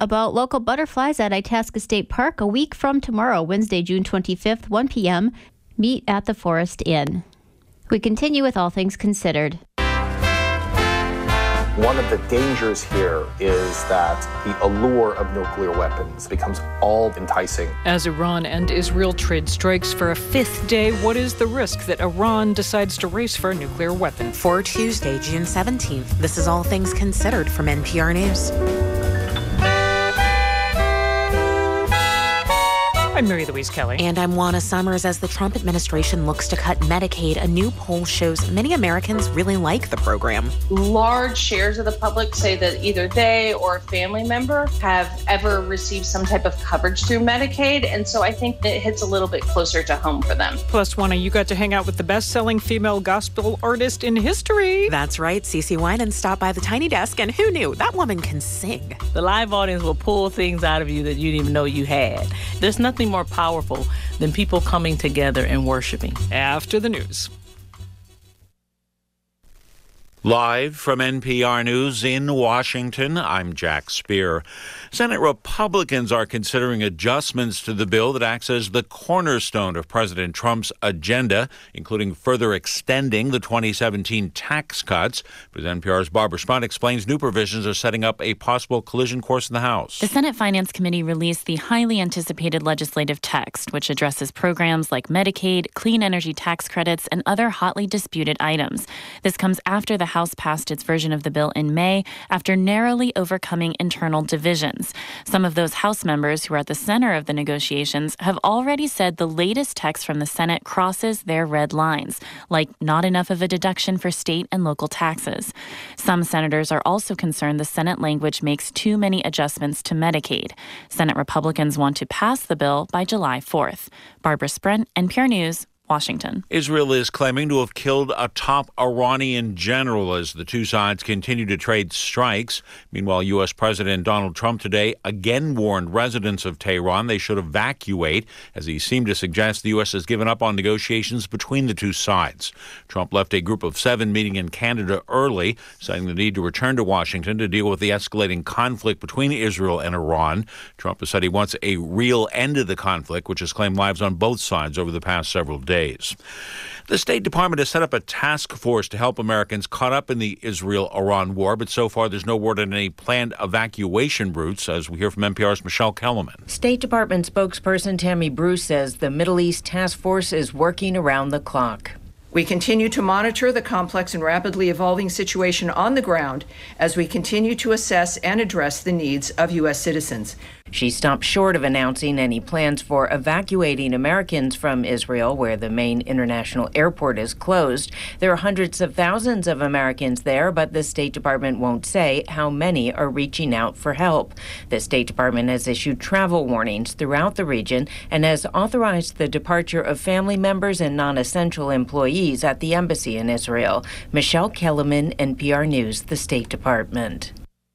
about local butterflies at Itasca State Park a week from tomorrow, Wednesday, June 25th, 1 p.m. Meet at the Forest Inn. We continue with All Things Considered. One of the dangers here is that the allure of nuclear weapons becomes all enticing. As Iran and Israel trade strikes for a fifth day, what is the risk that Iran decides to race for a nuclear weapon? For Tuesday, June 17th, this is All Things Considered from NPR News. I'm Mary Louise Kelly. And I'm Juana Summers. As the Trump administration looks to cut Medicaid, a new poll shows many Americans really like the program. Large shares of the public say that either they or a family member have ever received some type of coverage through Medicaid. And so I think it hits a little bit closer to home for them. Plus, Juana, you got to hang out with the best-selling female gospel artist in history. That's right. CeCe Winans stopped by the Tiny Desk, and who knew? That woman can sing. The live audience will pull things out of you that you didn't even know you had. There's nothing more powerful than people coming together and worshiping. After the news. Live from NPR News in Washington, I'm Jack Speer. Senate Republicans are considering adjustments to the bill that acts as the cornerstone of President Trump's agenda, including further extending the 2017 tax cuts. But NPR's Barbara Sprunt explains new provisions are setting up a possible collision course in the House. The Senate Finance Committee released the highly anticipated legislative text, which addresses programs like Medicaid, clean energy tax credits, and other hotly disputed items. This comes after the House passed its version of the bill in May after narrowly overcoming internal divisions. Some of those House members who are at the center of the negotiations have already said the latest text from the Senate crosses their red lines, like not enough of a deduction for state and local taxes. Some senators are also concerned the Senate language makes too many adjustments to Medicaid. Senate Republicans want to pass the bill by July 4th. Barbara Sprunt, NPR News, Washington. Israel is claiming to have killed a top Iranian general as the two sides continue to trade strikes. Meanwhile, U.S. President Donald Trump today again warned residents of Tehran they should evacuate, as he seemed to suggest the U.S. has given up on negotiations between the two sides. Trump left a group of 7 meeting in Canada early, citing the need to return to Washington to deal with the escalating conflict between Israel and Iran. Trump has said he wants a real end to the conflict, which has claimed lives on both sides over the past several days. The State Department has set up a task force to help Americans caught up in the Israel-Iran war, but so far there's no word on any planned evacuation routes, as we hear from NPR's Michelle Kellerman. State Department spokesperson Tammy Bruce says the Middle East Task Force is working around the clock. We continue to monitor the complex and rapidly evolving situation on the ground as we continue to assess and address the needs of U.S. citizens. She stopped short of announcing any plans for evacuating Americans from Israel, where the main international airport is closed. There are hundreds of thousands of Americans there, but the State Department won't say how many are reaching out for help. The State Department has issued travel warnings throughout the region and has authorized the departure of family members and non-essential employees at the embassy in Israel. Michelle Kellerman, NPR News, the State Department.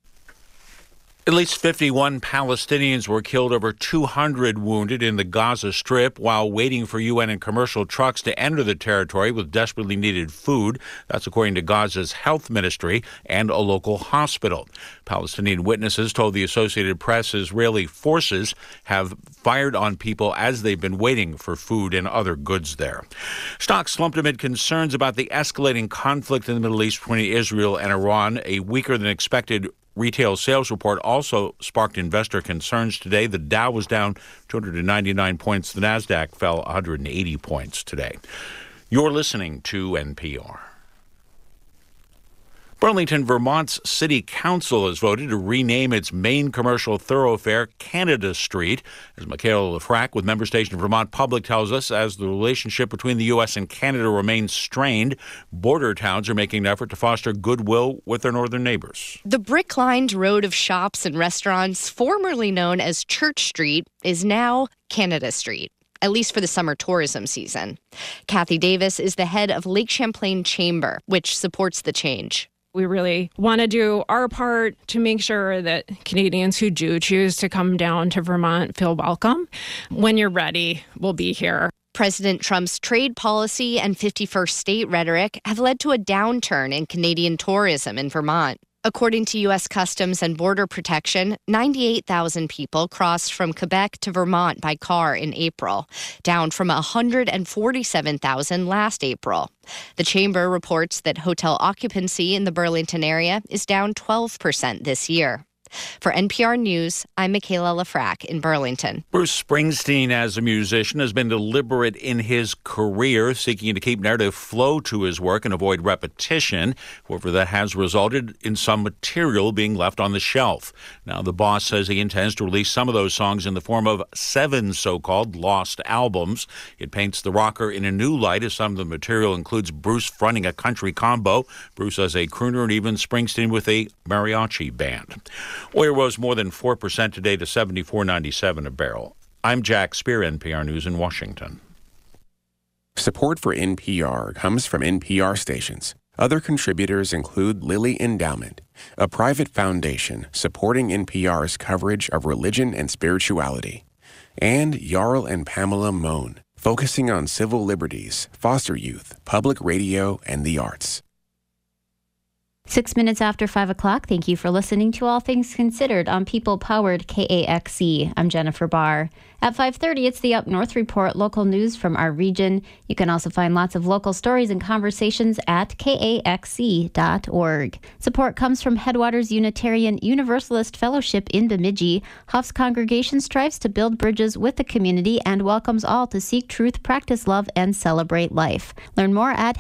At least 51 Palestinians were killed, over 200 wounded in the Gaza Strip while waiting for UN and commercial trucks to enter the territory with desperately needed food. That's according to Gaza's health ministry and a local hospital. Palestinian witnesses told the Associated Press Israeli forces have fired on people as they've been waiting for food and other goods there. Stocks slumped amid concerns about the escalating conflict in the Middle East between Israel and Iran. A weaker than expected retail sales report also sparked investor concerns today. The Dow was down 299 points. The Nasdaq fell 180 points today. You're listening to NPR. Burlington, Vermont's City Council has voted to rename its main commercial thoroughfare Canada Street. As Michaela Lafrac with Member Station Vermont Public tells us, as the relationship between the U.S. and Canada remains strained, border towns are making an effort to foster goodwill with their northern neighbors. The brick-lined road of shops and restaurants, formerly known as Church Street, is now Canada Street, at least for the summer tourism season. Kathy Davis is the head of Lake Champlain Chamber, which supports the change. We really want to do our part to make sure that Canadians who do choose to come down to Vermont feel welcome. When you're ready, we'll be here. President Trump's trade policy and 51st state rhetoric have led to a downturn in Canadian tourism in Vermont. According to U.S. Customs and Border Protection, 98,000 people crossed from Quebec to Vermont by car in April, down from 147,000 last April. The chamber reports that hotel occupancy in the Burlington area is down 12% this year. For NPR News, I'm Michaela Lafrac in Burlington. Bruce Springsteen, as a musician, has been deliberate in his career, seeking to keep narrative flow to his work and avoid repetition. However, that has resulted in some material being left on the shelf. Now, the boss says he intends to release some of those songs in the form of 7 so-called lost albums. It paints the rocker in a new light, as some of the material includes Bruce fronting a country combo, Bruce as a crooner, and even Springsteen with a mariachi band. Oil rose more than 4% today to $74.97 a barrel. I'm Jack Spear, NPR News in Washington. Support for NPR comes from NPR stations. Other contributors include Lilly Endowment, a private foundation supporting NPR's coverage of religion and spirituality, and Jarl and Pamela Mohn, focusing on civil liberties, foster youth, public radio, and the arts. 6 minutes after 5 o'clock, thank you for listening to All Things Considered on People-Powered KAXE. I'm Jennifer Barr. At 5:30, it's the Up North Report, local news from our region. You can also find lots of local stories and conversations at kaxe.org. Support comes from Headwaters Unitarian Universalist Fellowship in Bemidji. Huff's congregation strives to build bridges with the community and welcomes all to seek truth, practice love, and celebrate life. Learn more at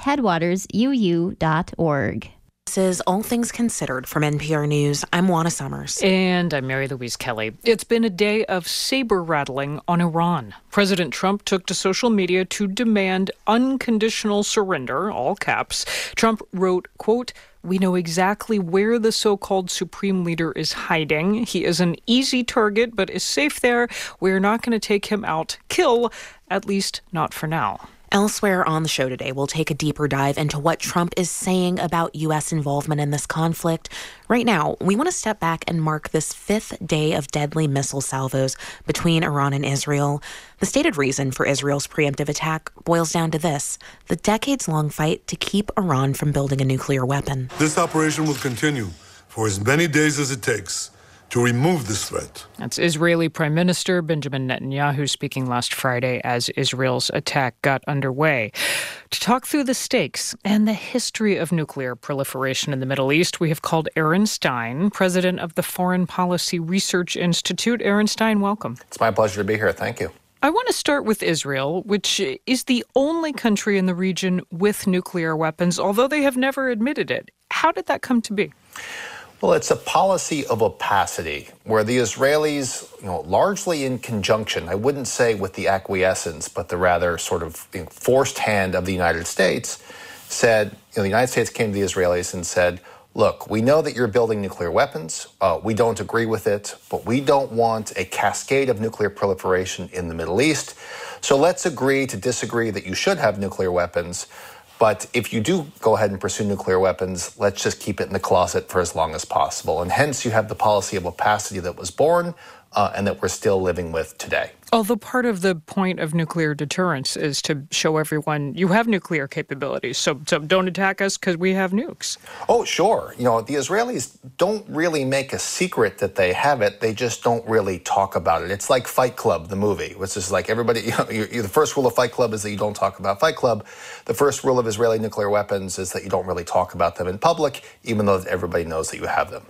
headwatersuu.org. This is All Things Considered from NPR News. I'm Juana Summers. And I'm Mary Louise Kelly. It's been a day of saber-rattling on Iran. President Trump took to social media to demand unconditional surrender, all caps. Trump wrote, quote, "We know exactly where the so-called supreme leader is hiding. He is an easy target, but is safe there. We're not going to take him out, kill, at least not for now." Elsewhere on the show today, we'll take a deeper dive into what Trump is saying about U.S. involvement in this conflict. Right now, we want to step back and mark this 5th day of deadly missile salvos between Iran and Israel. The stated reason for Israel's preemptive attack boils down to this: the decades-long fight to keep Iran from building a nuclear weapon. This operation will continue for as many days as it takes to remove this threat. That's Israeli Prime Minister Benjamin Netanyahu speaking last Friday as Israel's attack got underway. To talk through the stakes and the history of nuclear proliferation in the Middle East, we have called Aaron Stein, president of the Foreign Policy Research Institute. Aaron Stein, welcome. It's my pleasure to be here. Thank you. I want to start with Israel, which is the only country in the region with nuclear weapons, although they have never admitted it. How did that come to be? Well, it's a policy of opacity where the Israelis, largely in conjunction, I wouldn't say with the acquiescence, but the rather sort of forced hand of the United States, said, the United States came to the Israelis and said, look, we know that you're building nuclear weapons. We don't agree with it, but we don't want a cascade of nuclear proliferation in the Middle East. So let's agree to disagree that you should have nuclear weapons. But if you do go ahead and pursue nuclear weapons, let's just keep it in the closet for as long as possible. And hence you have the policy of opacity that was born and that we're still living with today. Although part of the point of nuclear deterrence is to show everyone you have nuclear capabilities. So don't attack us because we have nukes. Oh, sure. The Israelis don't really make a secret that they have it. They just don't really talk about it. It's like Fight Club, the movie, which is like everybody, the first rule of Fight Club is that you don't talk about Fight Club. The first rule of Israeli nuclear weapons is that you don't really talk about them in public, even though everybody knows that you have them.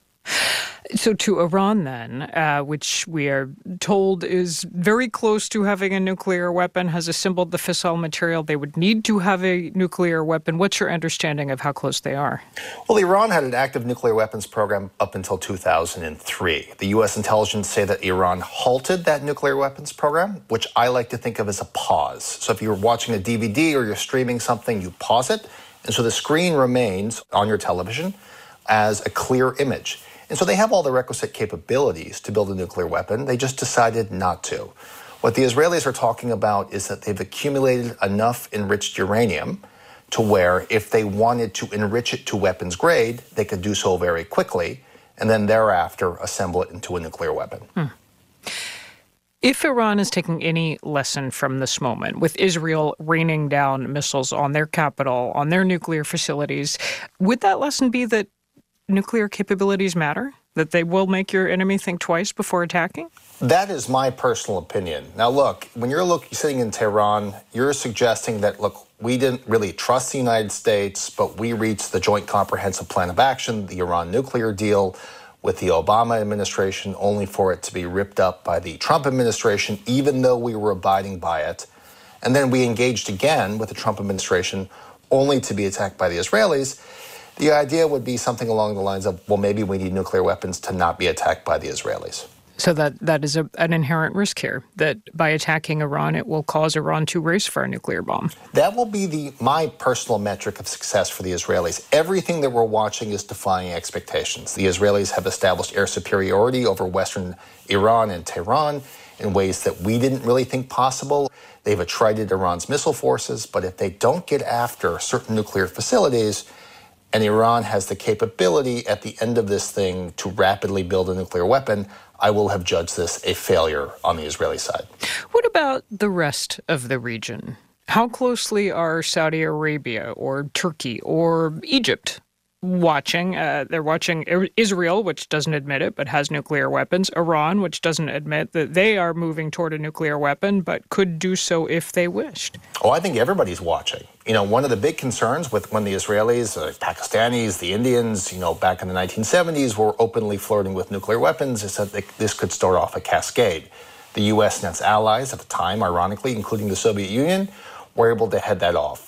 So to Iran then, which we are told is very close to having a nuclear weapon, has assembled the fissile material they would need to have a nuclear weapon. What's your understanding of how close they are? Well, Iran had an active nuclear weapons program up until 2003. The U.S. intelligence say that Iran halted that nuclear weapons program, which I like to think of as a pause. So if you're watching a DVD or you're streaming something, you pause it. And so the screen remains on your television as a clear image. And so they have all the requisite capabilities to build a nuclear weapon. They just decided not to. What the Israelis are talking about is that they've accumulated enough enriched uranium to where if they wanted to enrich it to weapons grade, they could do so very quickly and then thereafter assemble it into a nuclear weapon. If Iran is taking any lesson from this moment, with Israel raining down missiles on their capital, on their nuclear facilities, would that lesson be that nuclear capabilities matter? That they will make your enemy think twice before attacking? That is my personal opinion. Now, look, when you're sitting in Tehran, you're suggesting that, look, we didn't really trust the United States, but we reached the Joint Comprehensive Plan of Action, the Iran nuclear deal, with the Obama administration, only for it to be ripped up by the Trump administration, even though we were abiding by it. And then we engaged again with the Trump administration, only to be attacked by the Israelis. The idea would be something along the lines of, well, maybe we need nuclear weapons to not be attacked by the Israelis. So that is an inherent risk here, that by attacking Iran, it will cause Iran to race for a nuclear bomb. That will be my personal metric of success for the Israelis. Everything that we're watching is defying expectations. The Israelis have established air superiority over Western Iran and Tehran in ways that we didn't really think possible. They've attrited Iran's missile forces, but if they don't get after certain nuclear facilities, and Iran has the capability at the end of this thing to rapidly build a nuclear weapon, I will have judged this a failure on the Israeli side. What about the rest of the region? How closely are Saudi Arabia or Turkey or Egypt watching? They're watching Israel, which doesn't admit it but has nuclear weapons. Iran, which doesn't admit that they are moving toward a nuclear weapon but could do so if they wished. Oh, I think everybody's watching. One of the big concerns with when the Israelis, Pakistanis, the Indians, back in the 1970s were openly flirting with nuclear weapons is that this could start off a cascade. The U.S. and its allies at the time, ironically, including the Soviet Union, were able to head that off.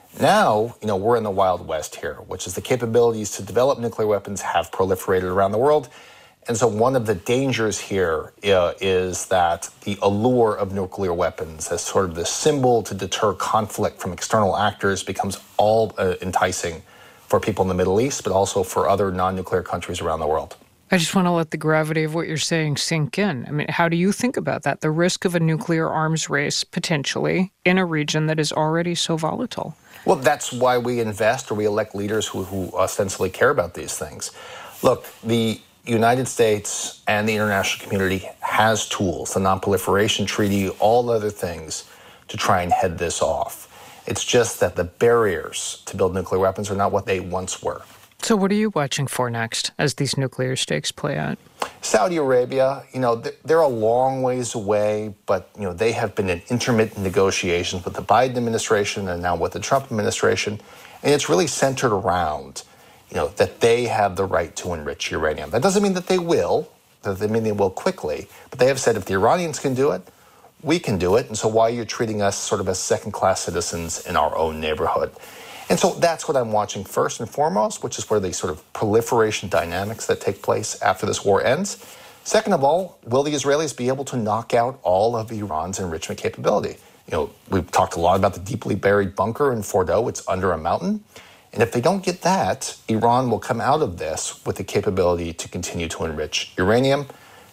Now, we're in the Wild West here, which is the capabilities to develop nuclear weapons have proliferated around the world. And so one of the dangers here is that the allure of nuclear weapons as sort of the symbol to deter conflict from external actors becomes all enticing for people in the Middle East, but also for other non-nuclear countries around the world. I just want to let the gravity of what you're saying sink in. I mean, how do you think about that? The risk of a nuclear arms race, potentially, in a region that is already so volatile. Well, that's why we invest or we elect leaders who ostensibly care about these things. Look, the United States and the international community has tools, the Non-Proliferation Treaty, all other things, to try and head this off. It's just that the barriers to build nuclear weapons are not what they once were. So what are you watching for next as these nuclear stakes play out? Saudi Arabia, they're a long ways away, but, they have been in intermittent negotiations with the Biden administration and now with the Trump administration. And it's really centered around, that they have the right to enrich uranium. That doesn't mean that they will, that they mean they will quickly, but they have said if the Iranians can do it, we can do it. And so why are you treating us sort of as second-class citizens in our own neighborhood? And so that's what I'm watching first and foremost, which is where the sort of proliferation dynamics that take place after this war ends. Second of all, will the Israelis be able to knock out all of Iran's enrichment capability? We've talked a lot about the deeply buried bunker in Fordo. It's under a mountain. And if they don't get that, Iran will come out of this with the capability to continue to enrich uranium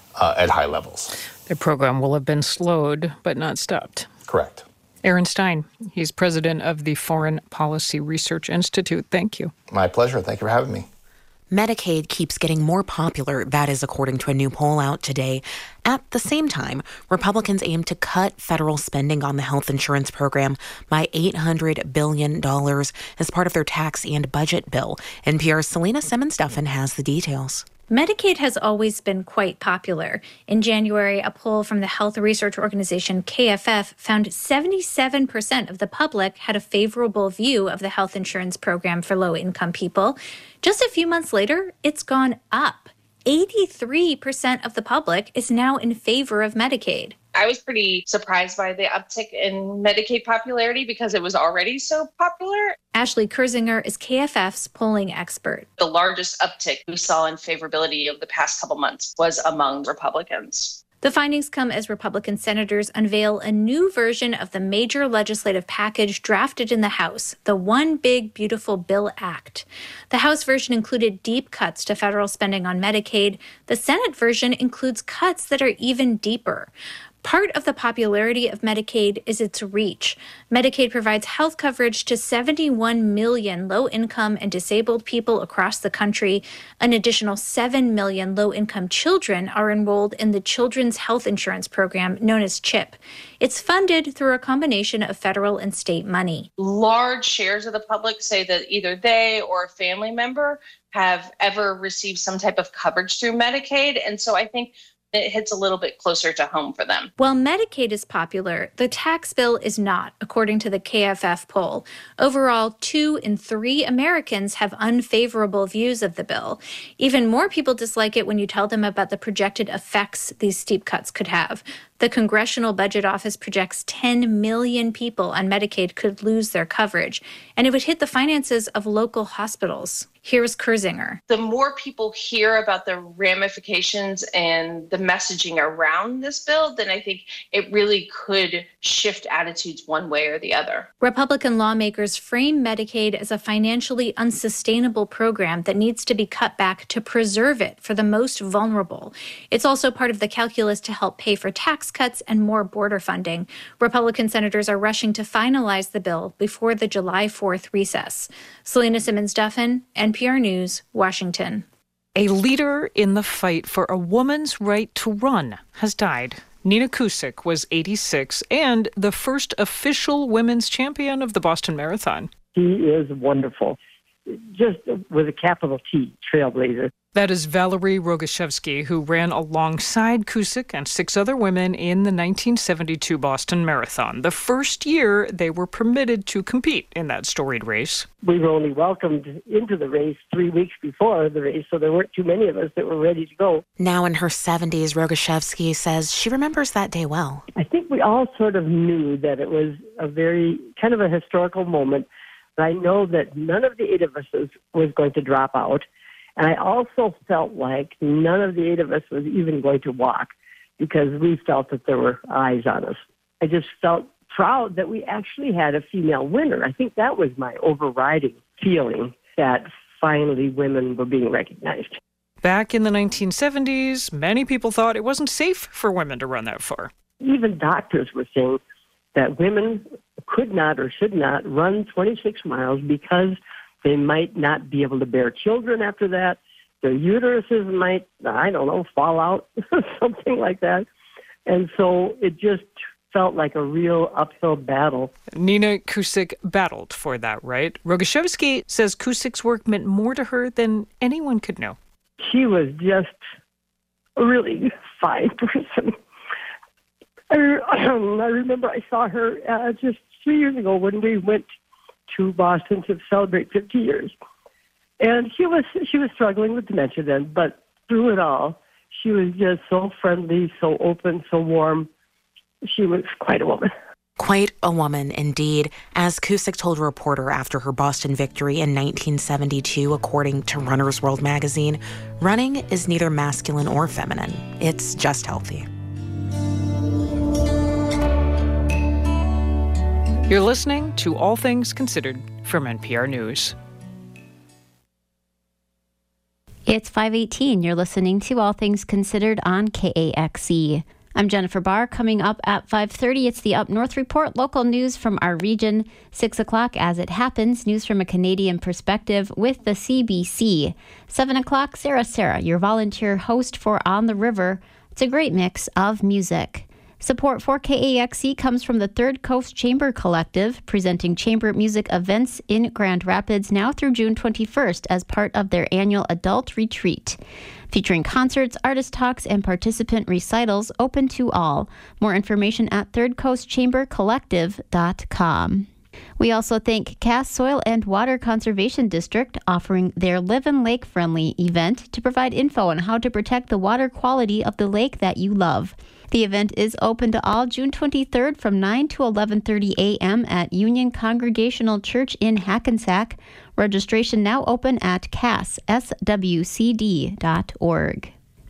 at high levels. The program will have been slowed, but not stopped. Correct. Aaron Stein, he's president of the Foreign Policy Research Institute. Thank you. My pleasure. Thank you for having me. Medicaid keeps getting more popular, that is according to a new poll out today. At the same time, Republicans aim to cut federal spending on the health insurance program by $800 billion as part of their tax and budget bill. NPR's Selena Simmons-Duffin has the details. Medicaid has always been quite popular. In January, a poll from the health research organization KFF found 77% of the public had a favorable view of the health insurance program for low-income people. Just a few months later, it's gone up. 83% of the public is now in favor of Medicaid. I was pretty surprised by the uptick in Medicaid popularity because it was already so popular. Ashley Kurzinger is KFF's polling expert. The largest uptick we saw in favorability over the past couple months was among Republicans. The findings come as Republican senators unveil a new version of the major legislative package drafted in the House, the One Big Beautiful Bill Act. The House version included deep cuts to federal spending on Medicaid. The Senate version includes cuts that are even deeper. Part of the popularity of Medicaid is its reach. Medicaid provides health coverage to 71 million low-income and disabled people across the country. An additional 7 million low-income children are enrolled in the Children's Health Insurance Program known as CHIP. It's funded through a combination of federal and state money. Large shares of the public say that either they or a family member have ever received some type of coverage through Medicaid. And so I think it hits a little bit closer to home for them. While Medicaid is popular, the tax bill is not, according to the KFF poll. Overall, 2 in 3 Americans have unfavorable views of the bill. Even more people dislike it when you tell them about the projected effects these steep cuts could have. The Congressional Budget Office projects 10 million people on Medicaid could lose their coverage, and it would hit the finances of local hospitals. Here's Kurzinger. The more people hear about the ramifications and the messaging around this bill, then I think it really could shift attitudes one way or the other. Republican lawmakers frame Medicaid as a financially unsustainable program that needs to be cut back to preserve it for the most vulnerable. It's also part of the calculus to help pay for tax cuts and more border funding. Republican senators are rushing to finalize the bill before the July 4th recess. Selena Simmons-Duffin, NPR News, Washington. A leader in the fight for a woman's right to run has died. Nina Cusick was 86 and the first official women's champion of the Boston Marathon. She is wonderful. Just with a capital T, trailblazer. That is Valerie Rogoszewski, who ran alongside Cusick and 6 other women in the 1972 Boston Marathon, the first year they were permitted to compete in that storied race. We were only welcomed into the race 3 weeks before the race, so there weren't too many of us that were ready to go. Now in her 70s, Rogoszewski says she remembers that day well. I think we all sort of knew that it was a very kind of a historical moment. I know that none of the 8 of us was going to drop out. And I also felt like none of the 8 of us was even going to walk because we felt that there were eyes on us. I just felt proud that we actually had a female winner. I think that was my overriding feeling, that finally women were being recognized. Back in the 1970s, many people thought it wasn't safe for women to run that far. Even doctors were saying that women could not or should not run 26 miles because they might not be able to bear children after that. Their uteruses might, fall out, something like that. And so it just felt like a real uphill battle. Nina Cusick battled for that right. Rogoszewski says Cusick's work meant more to her than anyone could know. She was just a really fine person. I remember I saw her just 3 years ago when we went to Boston to celebrate 50 years. And she was struggling with dementia then, but through it all, she was just so friendly, so open, so warm. She was quite a woman. Quite a woman, indeed. As Cusick told a reporter after her Boston victory in 1972, according to Runner's World magazine, running is neither masculine or feminine. It's just healthy. You're listening to All Things Considered from NPR News. It's 5:18. You're listening to All Things Considered on KAXE. I'm Jennifer Barr. Coming up at 5:30, it's the Up North Report, local news from our region. 6 o'clock, as it happens, news from a Canadian perspective with the CBC. 7 o'clock, Sarah, your volunteer host for On the River. It's a great mix of music. Support for KAXE comes from the Third Coast Chamber Collective, presenting chamber music events in Grand Rapids now through June 21st as part of their annual adult retreat. Featuring concerts, artist talks, and participant recitals open to all. More information at thirdcoastchambercollective.com. We also thank Cass Soil and Water Conservation District offering their Live and Lake Friendly event to provide info on how to protect the water quality of the lake that you love. The event is open to all June 23rd from 9 to 11:30 a.m. at Union Congregational Church in Hackensack. Registration now open at casswcd.org.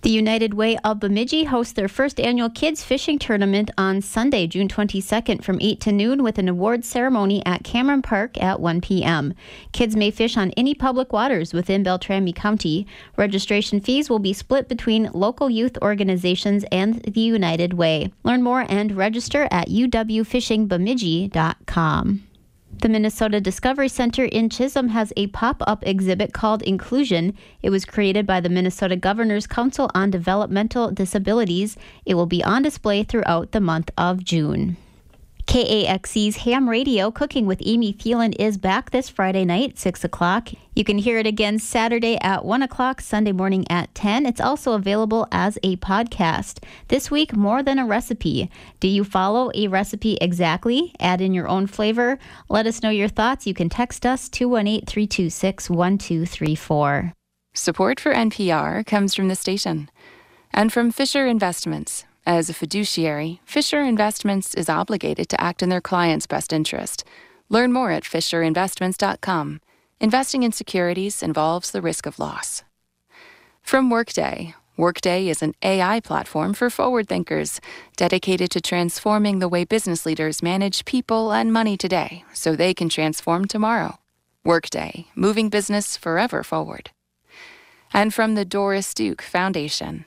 The United Way of Bemidji hosts their first annual kids fishing tournament on Sunday, June 22nd from 8 to noon with an awards ceremony at Cameron Park at 1 p.m. Kids may fish on any public waters within Beltrami County. Registration fees will be split between local youth organizations and the United Way. Learn more and register at uwfishingbemidji.com. The Minnesota Discovery Center in Chisholm has a pop-up exhibit called Inclusion. It was created by the Minnesota Governor's Council on Developmental Disabilities. It will be on display throughout the month of June. KAXE's Ham Radio Cooking with Amy Thielen is back this Friday night, 6 o'clock. You can hear it again Saturday at 1 o'clock, Sunday morning at 10. It's also available as a podcast. This week, more than a recipe. Do you follow a recipe exactly? Add in your own flavor? Let us know your thoughts. You can text us 218-326-1234. Support for NPR comes from the station and from Fisher Investments. As a fiduciary, Fisher Investments is obligated to act in their client's best interest. Learn more at FisherInvestments.com. Investing in securities involves the risk of loss. From Workday. Workday is an AI platform for forward thinkers, dedicated to transforming the way business leaders manage people and money today so they can transform tomorrow. Workday, moving business forever forward. And from the Doris Duke Foundation.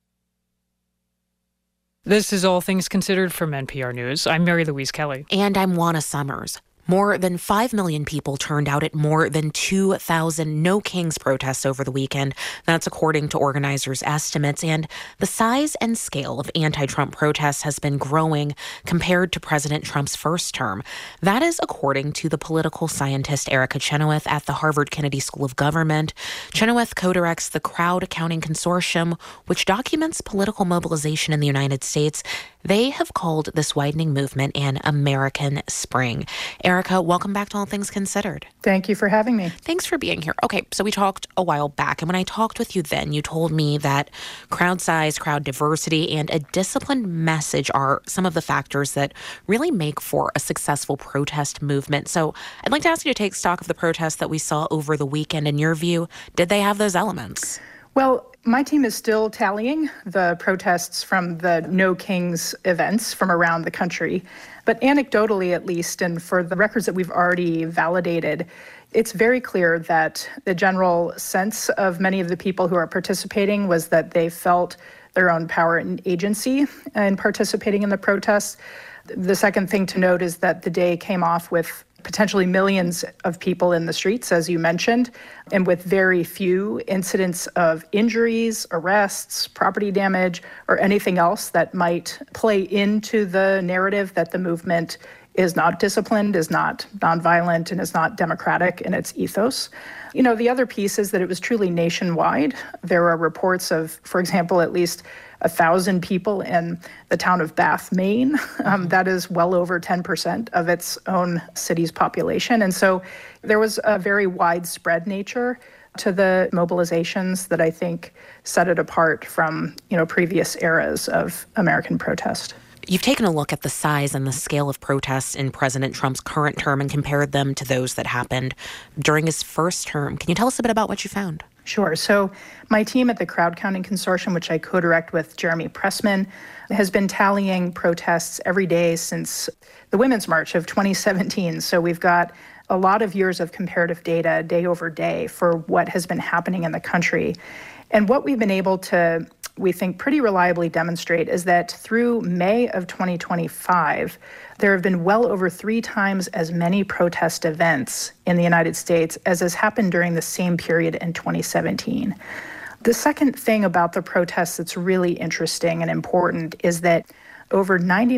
This is All Things Considered from NPR News. I'm Mary Louise Kelly. And I'm Juana Summers. More than 5 million people turned out at more than 2,000 No Kings protests over the weekend. That's according to organizers' estimates. And the size and scale of anti-Trump protests has been growing compared to President Trump's first term. That is according to the political scientist Erica Chenoweth at the Harvard Kennedy School of Government. Chenoweth co-directs the Crowd Counting Consortium, which documents political mobilization in the United States. They have called this widening movement an American Spring. Erica, welcome back to All Things Considered. Thank you for having me. Thanks for being here. Okay, so we talked a while back, and when I talked with you then, you told me that crowd size, crowd diversity, and a disciplined message are some of the factors that really make for a successful protest movement. So I'd like to ask you to take stock of the protests that we saw over the weekend. In your view, did they have those elements? Well, my team is still tallying the protests from the No Kings events from around the country. But anecdotally, at least, and for the records that we've already validated, it's very clear that the general sense of many of the people who are participating was that they felt their own power and agency in participating in the protests. The second thing to note is that the day came off with potentially millions of people in the streets, as you mentioned, and with very few incidents of injuries, arrests, property damage, or anything else that might play into the narrative that the movement is not disciplined, is not nonviolent, and is not democratic in its ethos. You know, the other piece is that it was truly nationwide. There are reports of, for example, at least 1,000 people in the town of Bath, Maine. That is well over 10% of its own city's population. And so there was a very widespread nature to the mobilizations that I think set it apart from, previous eras of American protest. You've taken a look at the size and the scale of protests in President Trump's current term and compared them to those that happened during his first term. Can you tell us a bit about what you found? Sure. So my team at the Crowd Counting Consortium, which I co-direct with Jeremy Pressman, has been tallying protests every day since the Women's March of 2017. So we've got a lot of years of comparative data day over day for what has been happening in the country. And what we've been able to, we think, pretty reliably demonstrate is that through May of 2025, there have been well over 3 times as many protest events in the United States as has happened during the same period in 2017. The second thing about the protests that's really interesting and important is that over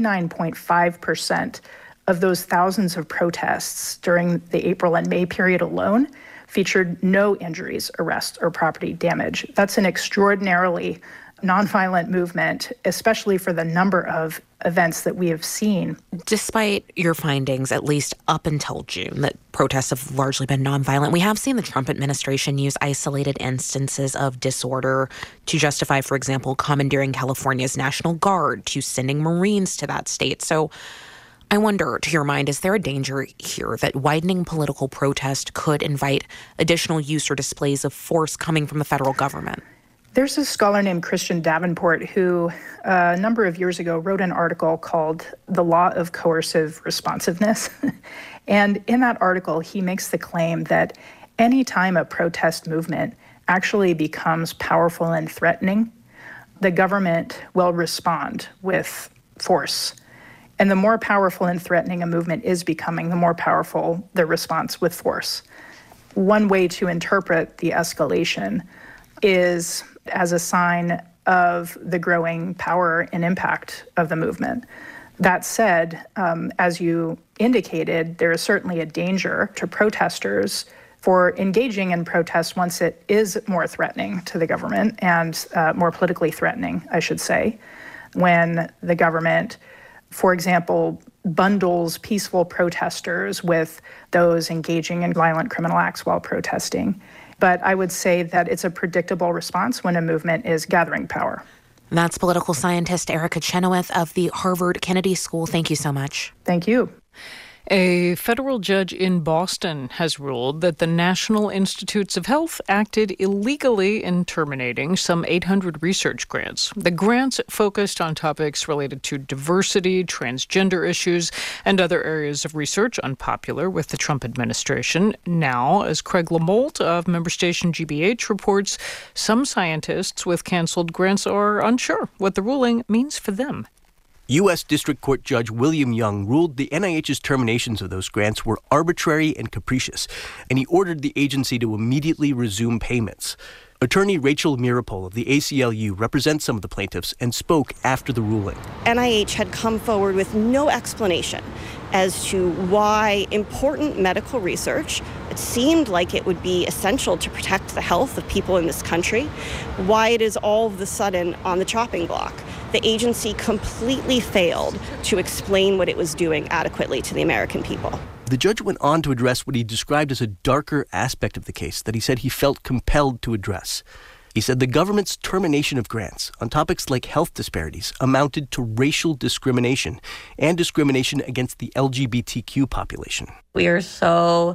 99.5% of those thousands of protests during the April and May period alone featured no injuries, arrests, or property damage. That's an extraordinarily nonviolent movement, especially for the number of events that we have seen. Despite your findings, at least up until June, that protests have largely been nonviolent, we have seen the Trump administration use isolated instances of disorder to justify, for example, commandeering California's National Guard, to sending Marines to that state. So I wonder, to your mind, is there a danger here that widening political protest could invite additional use or displays of force coming from the federal government? There's a scholar named Christian Davenport who a number of years ago wrote an article called The Law of Coercive Responsiveness. And in that article, he makes the claim that any time a protest movement actually becomes powerful and threatening, the government will respond with force. And the more powerful and threatening a movement is becoming, the more powerful the response with force. One way to interpret the escalation is as a sign of the growing power and impact of the movement. That said, as you indicated, there is certainly a danger to protesters for engaging in protests once it is more threatening to the government and more politically threatening, I should say, when the government, for example, bundles peaceful protesters with those engaging in violent criminal acts while protesting. But I would say that it's a predictable response when a movement is gathering power. That's political scientist Erica Chenoweth of the Harvard Kennedy School. Thank you so much. Thank you. A federal judge in Boston has ruled that the National Institutes of Health acted illegally in terminating some 800 research grants. The grants focused on topics related to diversity, transgender issues, and other areas of research unpopular with the Trump administration. Now, as Craig LaMolt of member station GBH reports, some scientists with canceled grants are unsure what the ruling means for them. U.S. District Court Judge William Young ruled the NIH's terminations of those grants were arbitrary and capricious, and he ordered the agency to immediately resume payments. Attorney Rachel Mirapol of the ACLU represents some of the plaintiffs and spoke after the ruling. NIH had come forward with no explanation as to why important medical research, it seemed like it would be essential to protect the health of people in this country, why it is all of a sudden on the chopping block. The agency completely failed to explain what it was doing adequately to the American people. The judge went on to address what he described as a darker aspect of the case that he said he felt compelled to address. He said the government's termination of grants on topics like health disparities amounted to racial discrimination and discrimination against the LGBTQ population. We are so,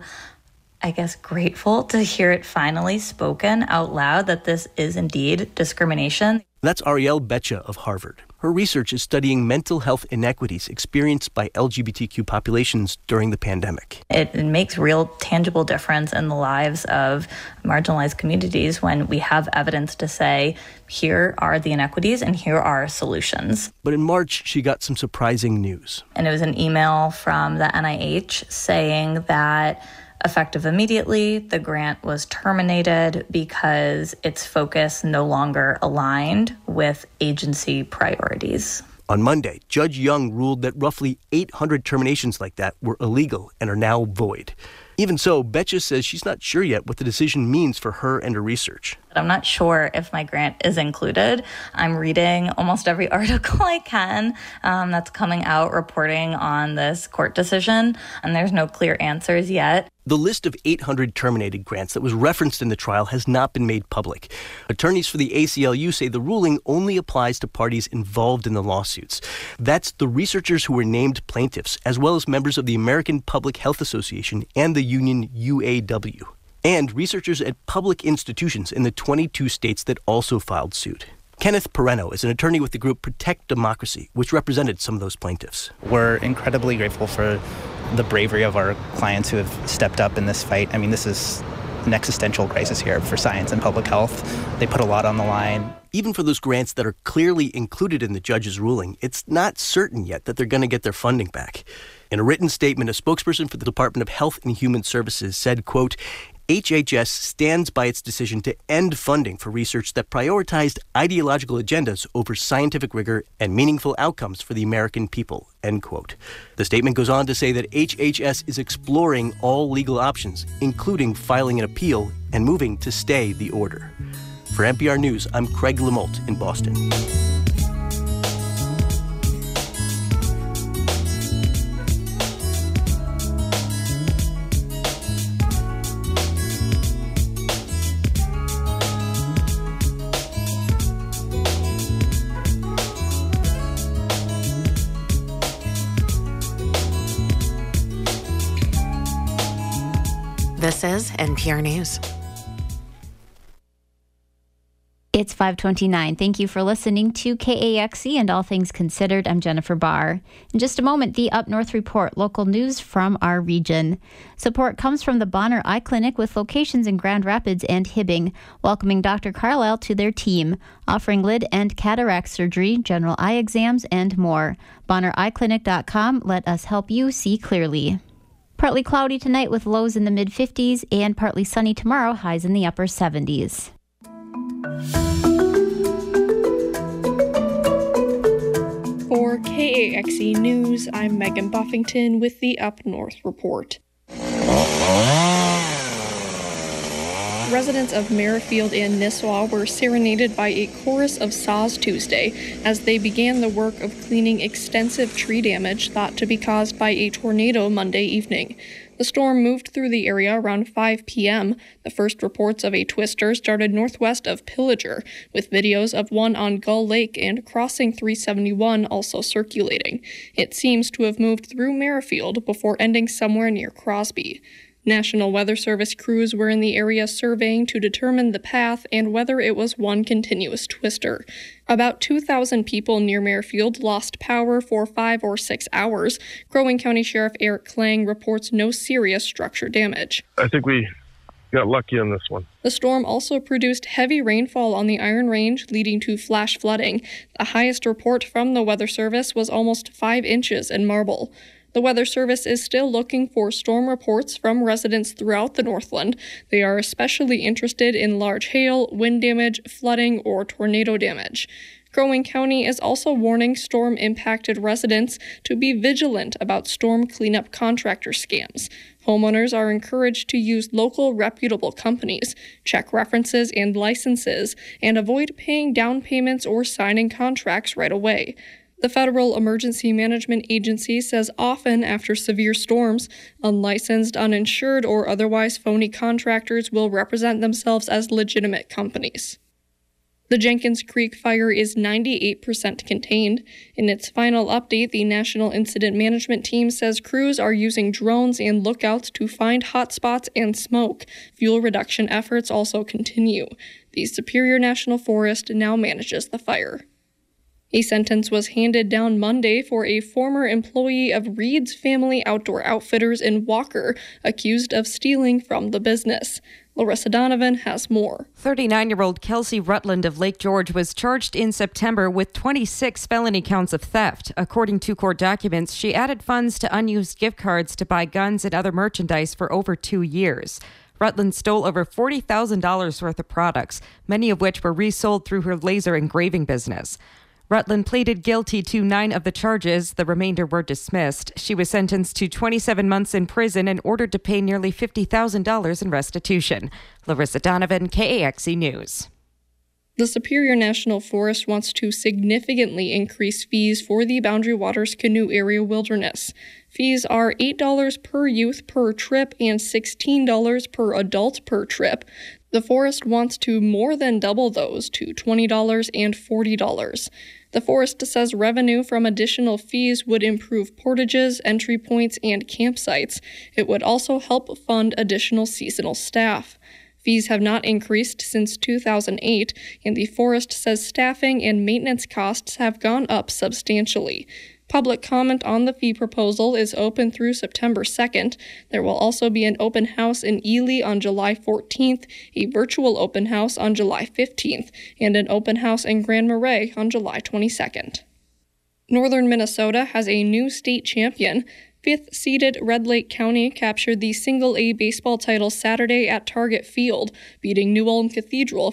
grateful to hear it finally spoken out loud that this is indeed discrimination. That's Arielle Becha of Harvard. Her research is studying mental health inequities experienced by LGBTQ populations during the pandemic. It makes real tangible difference in the lives of marginalized communities when we have evidence to say, here are the inequities and here are solutions. But in March, she got some surprising news. And it was an email from the NIH saying that effective immediately, the grant was terminated because its focus no longer aligned with agency priorities. On Monday, Judge Young ruled that roughly 800 terminations like that were illegal and are now void. Even so, Becha says she's not sure yet what the decision means for her and her research. I'm not sure if my grant is included. I'm reading almost every article I can that's coming out reporting on this court decision, and there's no clear answers yet. The list of 800 terminated grants that was referenced in the trial has not been made public. Attorneys for the ACLU say the ruling only applies to parties involved in the lawsuits. That's the researchers who were named plaintiffs, as well as members of the American Public Health Association and the union UAW, and researchers at public institutions in the 22 states that also filed suit. Kenneth Perreno is an attorney with the group Protect Democracy, which represented some of those plaintiffs. We're incredibly grateful for the bravery of our clients who have stepped up in this fight. I mean, this is an existential crisis here for science and public health. They put a lot on the line. Even for those grants that are clearly included in the judge's ruling, it's not certain yet that they're going to get their funding back. In a written statement, a spokesperson for the Department of Health and Human Services said, quote, HHS stands by its decision to end funding for research that prioritized ideological agendas over scientific rigor and meaningful outcomes for the American people, end quote. The statement goes on to say that HHS is exploring all legal options, including filing an appeal and moving to stay the order. For NPR News, I'm Craig LaMolt in Boston. This is NPR News. It's 5:29. Thank you for listening to KAXE and All Things Considered. I'm Jennifer Barr. In just a moment, the Up North Report, local news from our region. Support comes from the Bonner Eye Clinic with locations in Grand Rapids and Hibbing, welcoming Dr. Carlisle to their team, offering lid and cataract surgery, general eye exams, and more. BonnerEyeClinic.com. Let us help you see clearly. Partly cloudy tonight with lows in the mid-50s and partly sunny tomorrow, highs in the upper 70s. For KAXE News, I'm Megan Buffington with the Up North Report. Residents of Merrifield and Nisswa were serenaded by a chorus of saws Tuesday as they began the work of cleaning extensive tree damage thought to be caused by a tornado Monday evening. The storm moved through the area around 5 p.m. The first reports of a twister started northwest of Pillager, with videos of one on Gull Lake and crossing 371 also circulating. It seems to have moved through Merrifield before ending somewhere near Crosby. National Weather Service crews were in the area surveying to determine the path and whether it was one continuous twister. About 2,000 people near Merrifield lost power for 5 or 6 hours. Crow Wing County Sheriff Eric Klang reports no serious structure damage. I think we got lucky on this one. The storm also produced heavy rainfall on the Iron Range, leading to flash flooding. The highest report from the Weather Service was almost 5 inches in Marble. The Weather Service is still looking for storm reports from residents throughout the Northland. They are especially interested in large hail, wind damage, flooding, or tornado damage. Crow Wing County is also warning storm-impacted residents to be vigilant about storm cleanup contractor scams. Homeowners are encouraged to use local reputable companies, check references and licenses, and avoid paying down payments or signing contracts right away. The Federal Emergency Management Agency says often after severe storms, unlicensed, uninsured, or otherwise phony contractors will represent themselves as legitimate companies. The Jenkins Creek fire is 98% contained. In its final update, the National Incident Management Team says crews are using drones and lookouts to find hotspots and smoke. Fuel reduction efforts also continue. The Superior National Forest now manages the fire. A sentence was handed down Monday for a former employee of Reed's Family Outdoor Outfitters in Walker, accused of stealing from the business. Larissa Donovan has more. 39-year-old Kelsey Rutland of Lake George was charged in September with 26 felony counts of theft. According to court documents, she added funds to unused gift cards to buy guns and other merchandise for over 2 years. Rutland stole over $40,000 worth of products, many of which were resold through her laser engraving business. Rutland pleaded guilty to 9 of the charges. The remainder were dismissed. She was sentenced to 27 months in prison and ordered to pay nearly $50,000 in restitution. Larissa Donovan, KAXE News. The Superior National Forest wants to significantly increase fees for the Boundary Waters Canoe Area Wilderness. Fees are $8 per youth per trip and $16 per adult per trip. The forest wants to more than double those to $20 and $40. The forest says revenue from additional fees would improve portages, entry points, and campsites. It would also help fund additional seasonal staff. Fees have not increased since 2008, and the forest says staffing and maintenance costs have gone up substantially. Public comment on the fee proposal is open through September 2nd. There will also be an open house in Ely on July 14th, a virtual open house on July 15th, and an open house in Grand Marais on July 22nd. Northern Minnesota has a new state champion. 5th-seeded Red Lake County captured the single-A baseball title Saturday at Target Field, beating New Ulm Cathedral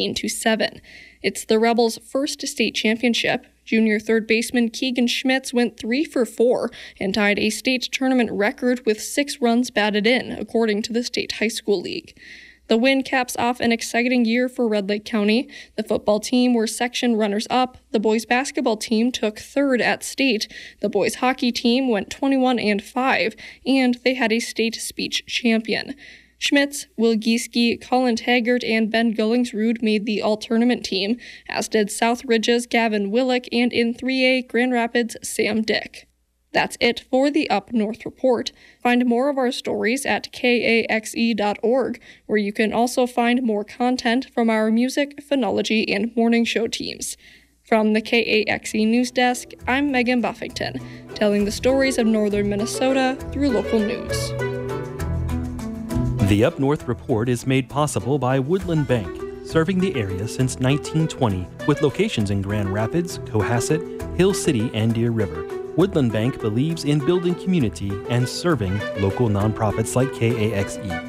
15-7. It's the Rebels' first state championship. Junior third baseman Keegan Schmitz went 3 for 4 and tied a state tournament record with 6 runs batted in, according to the State High School League. The win caps off an exciting year for Red Lake County. The football team were section runners-up. The boys basketball team took third at state. The boys hockey team went 21-5, and they had a state speech champion. Schmitz, Will Gieske, Colin Taggart, and Ben Gullingsrud made the all-tournament team, as did South Ridge's Gavin Willick and in 3A Grand Rapids' Sam Dick. That's it for the Up North Report. Find more of our stories at kaxe.org, where you can also find more content from our music, phonology, and morning show teams. From the KAXE News Desk, I'm Megan Buffington, telling the stories of northern Minnesota through local news. The Up North Report is made possible by Woodland Bank, serving the area since 1920 with locations in Grand Rapids, Cohasset, Hill City, and Deer River. Woodland Bank believes in building community and serving local nonprofits like KAXE.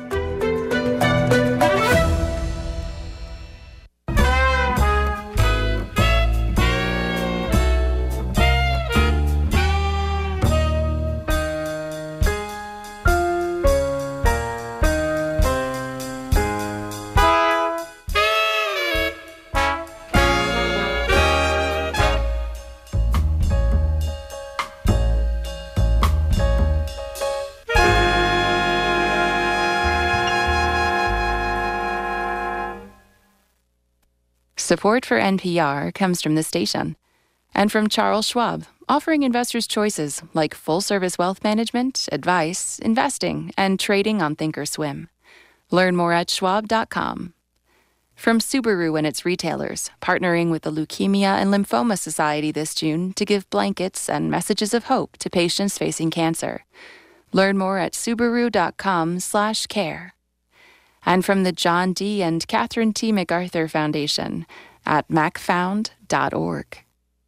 Support for NPR comes from the station and from Charles Schwab, offering investors choices like full-service wealth management, advice, investing, and trading on Thinkorswim. Learn more at schwab.com. From Subaru and its retailers, partnering with the Leukemia and Lymphoma Society this June to give blankets and messages of hope to patients facing cancer. Learn more at subaru.com/care. And from the John D. and Catherine T. MacArthur Foundation at macfound.org.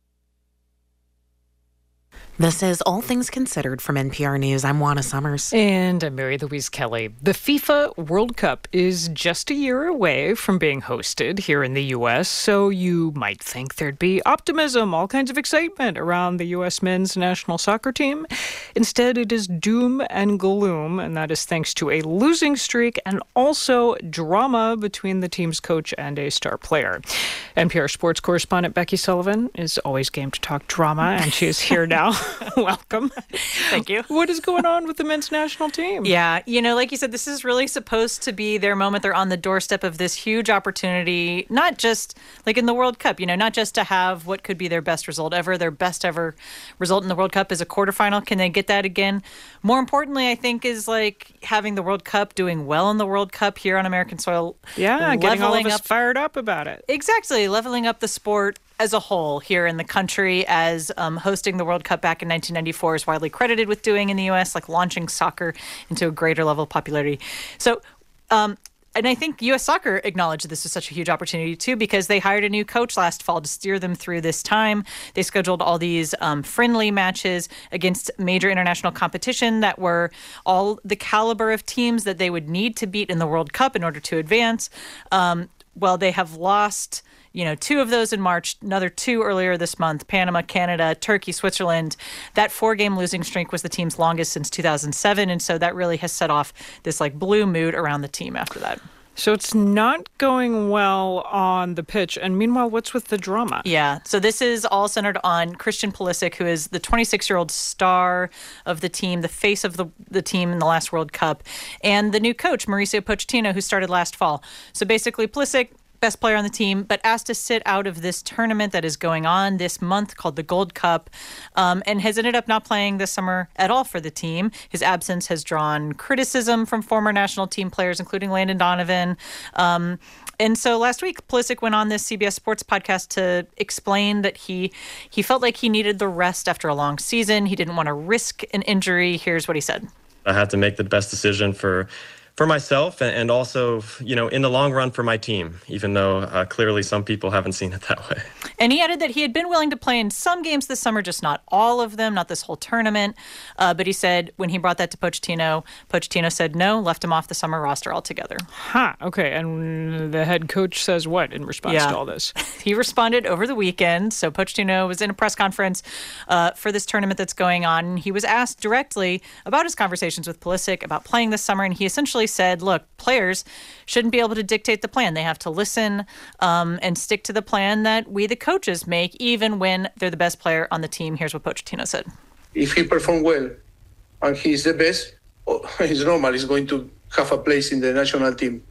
This is All Things Considered from NPR News. I'm Juana Summers. And I'm Mary Louise Kelly. The FIFA World Cup is just a year away from being hosted here in the U.S., so you might think there'd be optimism, all kinds of excitement around the U.S. men's national soccer team. Instead, it is doom and gloom, and that is thanks to a losing streak and also drama between the team's coach and a star player. NPR sports correspondent Becky Sullivan is always game to talk drama, and she is here now. Welcome. Thank you. What is going on with the men's national team? Yeah, like you said, this is really supposed to be their moment. They're on the doorstep of this huge opportunity, not just like in the World Cup, not just to have what could be their best result ever. Their best ever result in the World Cup is a quarterfinal. Can they get that again? More importantly, I think, is like having the World Cup, doing well in the World Cup here on American soil. Yeah, getting all of us fired up about it. Exactly. Leveling up the sport as a whole here in the country, as hosting the World Cup back in 1994 is widely credited with doing in the U.S., like launching soccer into a greater level of popularity. So, and I think U.S. Soccer acknowledged this was such a huge opportunity, too, because they hired a new coach last fall to steer them through this time. They scheduled all these friendly matches against major international competition that were all the caliber of teams that they would need to beat in the World Cup in order to advance. Well, they have lost 2 of those in March, another 2 earlier this month, Panama, Canada, Turkey, Switzerland. That 4-game losing streak was the team's longest since 2007. And so that really has set off this blue mood around the team after that. So it's not going well on the pitch. And meanwhile, what's with the drama? Yeah. So this is all centered on Christian Pulisic, who is the 26-year-old star of the team, the face of the team in the last World Cup, and the new coach, Mauricio Pochettino, who started last fall. So basically, Pulisic, best player on the team, but asked to sit out of this tournament that is going on this month called the Gold Cup, and has ended up not playing this summer at all for the team. His absence has drawn criticism from former national team players, including Landon Donovan. And so last week, Pulisic went on this CBS Sports podcast to explain that he felt like he needed the rest after a long season. He didn't want to risk an injury. Here's what he said. I had to make the best decision for myself and also, in the long run for my team, even though clearly some people haven't seen it that way. And he added that he had been willing to play in some games this summer, just not all of them, not this whole tournament. But he said when he brought that to Pochettino said no, left him off the summer roster altogether. Okay. And the head coach says what in response to all this? He responded over the weekend. So Pochettino was in a press conference for this tournament that's going on. He was asked directly about his conversations with Pulisic about playing this summer, and he essentially said, look, players shouldn't be able to dictate the plan. They have to listen and stick to the plan that we, the coaches, make, even when they're the best player on the team. Here's what Pochettino said. If he performs well and he's the best, it's normal. He's going to have a place in the national team.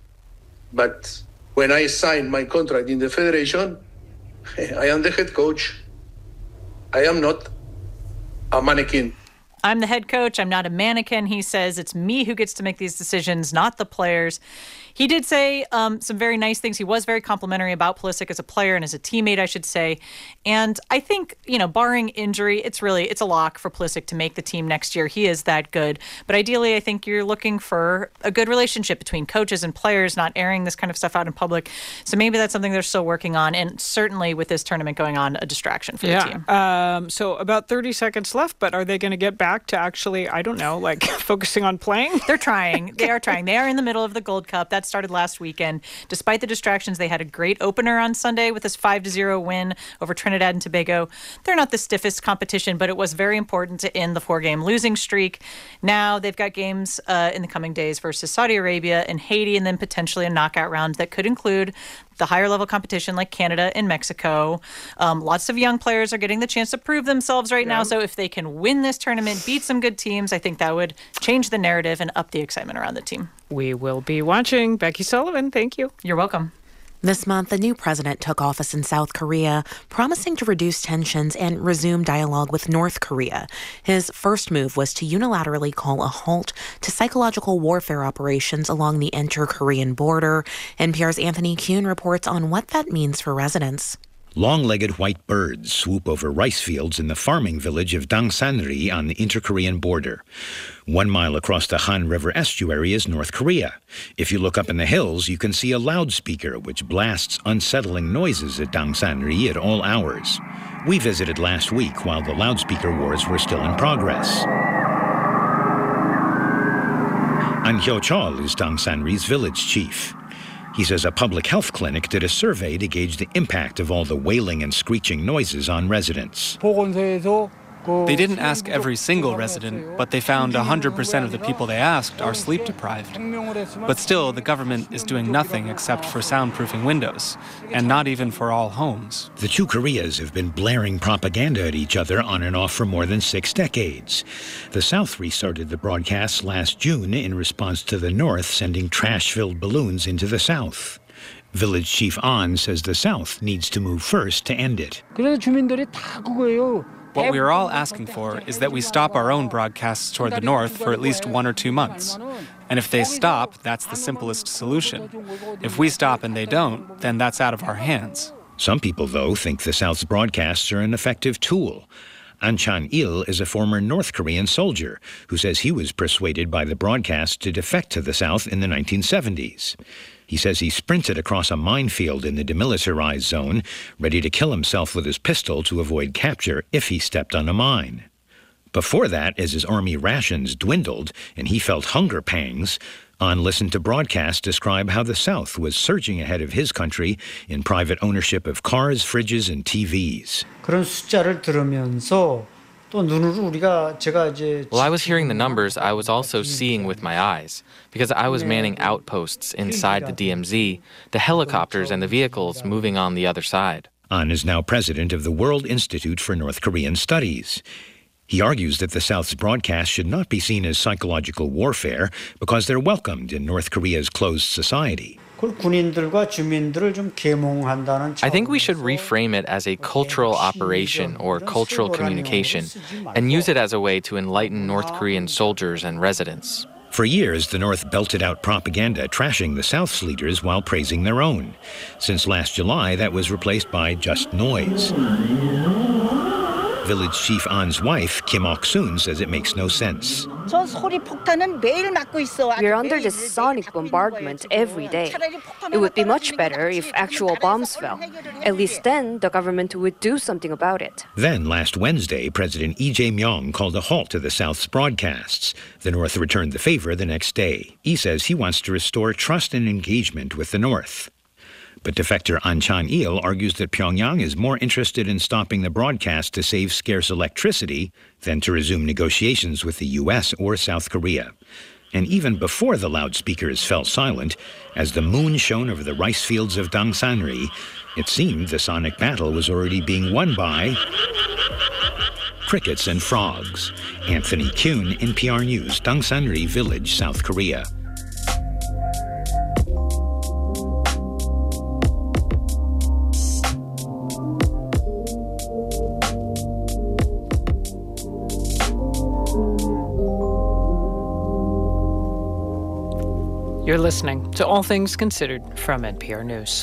But when I signed my contract in the federation, I am the head coach. I am not a mannequin. I'm the head coach. I'm not a mannequin. He says it's me who gets to make these decisions, not the players. He did say some very nice things. He was very complimentary about Pulisic as a player and as a teammate, I should say. And I think, barring injury, it's a lock for Pulisic to make the team next year. He is that good. But ideally, I think you're looking for a good relationship between coaches and players, not airing this kind of stuff out in public. So maybe that's something they're still working on. And certainly with this tournament going on, a distraction for the team. So about 30 seconds left, but are they going to get back to actually, focusing on playing? They're trying. They are trying. They are in the middle of the Gold Cup. That started last weekend. Despite the distractions, they had a great opener on Sunday with this 5-0 win over Trinidad and Tobago. They're not the stiffest competition, but it was very important to end the 4-game losing streak. Now they've got games in the coming days versus Saudi Arabia and Haiti, and then potentially a knockout round that could include the higher level competition like Canada and Mexico. Lots of young players are getting the chance to prove themselves right now. So if they can win this tournament, beat some good teams, I think that would change the narrative and up the excitement around the team. We will be watching. Becky Sullivan, thank you. You're welcome. This month, the new president took office in South Korea, promising to reduce tensions and resume dialogue with North Korea. His first move was to unilaterally call a halt to psychological warfare operations along the inter-Korean border. NPR's Anthony Kuhn reports on what that means for residents. Long-legged white birds swoop over rice fields in the farming village of Dangsanri on the inter-Korean border. 1 mile across the Han River estuary is North Korea. If you look up in the hills, you can see a loudspeaker which blasts unsettling noises at Dangsanri at all hours. We visited last week while the loudspeaker wars were still in progress. An Hyo-chol is Dangsanri's village chief. He says a public health clinic did a survey to gauge the impact of all the wailing and screeching noises on residents. They didn't ask every single resident, but they found 100% of the people they asked are sleep deprived. But still, the government is doing nothing except for soundproofing windows, and not even for all homes. The two Koreas have been blaring propaganda at each other on and off for more than 6 decades. The South restarted the broadcasts last June in response to the North sending trash-filled balloons into the South. Village Chief An says the South needs to move first to end it. What we are all asking for is that we stop our own broadcasts toward the north for at least 1 or 2 months. And if they stop, that's the simplest solution. If we stop and they don't, then that's out of our hands. Some people, though, think the South's broadcasts are an effective tool. An Chan-il is a former North Korean soldier who says he was persuaded by the broadcast to defect to the South in the 1970s. He says he sprinted across a minefield in the demilitarized zone, ready to kill himself with his pistol to avoid capture if he stepped on a mine. Before that, as his army rations dwindled and he felt hunger pangs, An listened to broadcasts describe how the South was surging ahead of his country in private ownership of cars, fridges, and TVs. 그런 숫자를 들으면서 While I was hearing the numbers, I was also seeing with my eyes. Because I was manning outposts inside the DMZ, the helicopters and the vehicles moving on the other side. An is now president of the World Institute for North Korean Studies. He argues that the South's broadcasts should not be seen as psychological warfare because they're welcomed in North Korea's closed society. I think we should reframe it as a cultural operation or cultural communication and use it as a way to enlighten North Korean soldiers and residents. For years, the North belted out propaganda trashing the South's leaders while praising their own. Since last July, that was replaced by just noise. Village Chief An's wife, Kim Ok-soon, says it makes no sense. We're under this sonic bombardment every day. It would be much better if actual bombs fell. At least then, the government would do something about it. Then, last Wednesday, President Lee Jae-myung called a halt to the South's broadcasts. The North returned the favor the next day. He says he wants to restore trust and engagement with the North. But defector An Chan-il argues that Pyongyang is more interested in stopping the broadcast to save scarce electricity than to resume negotiations with the U.S. or South Korea. And even before the loudspeakers fell silent, as the moon shone over the rice fields of Dangsanri, it seemed the sonic battle was already being won by crickets and frogs. Anthony Kuhn, NPR News, Dangsanri Village, South Korea. You're listening to All Things Considered from NPR News.